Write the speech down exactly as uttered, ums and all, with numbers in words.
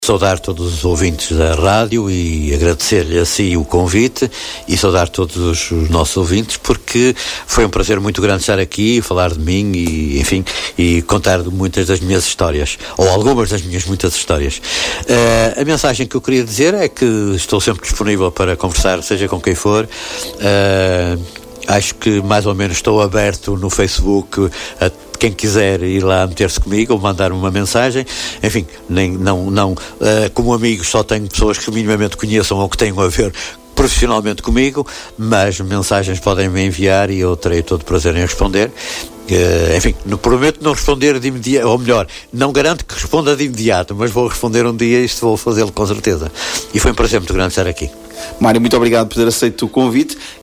Saudar todos os ouvintes da rádio e agradecer-lhe a si o convite e saudar todos os nossos ouvintes, porque foi um prazer muito grande estar aqui e falar de mim e, enfim, e contar muitas das minhas histórias, ou algumas das minhas muitas histórias. Uh, a mensagem que eu queria dizer é que estou sempre disponível para conversar, seja com quem for. Uh, acho que mais ou menos estou aberto no Facebook a quem quiser ir lá meter-se comigo ou mandar-me uma mensagem. Enfim, nem, não, não, uh, como amigo só tenho pessoas que minimamente conheçam ou que tenham a ver profissionalmente comigo, mas mensagens podem-me enviar e eu terei todo o prazer em responder. Uh, enfim, não, prometo não responder de imediato, ou melhor, não garanto que responda de imediato, mas vou responder um dia e isto vou fazê-lo com certeza. E foi um prazer muito grande estar aqui. Mário, muito obrigado por ter aceito o convite.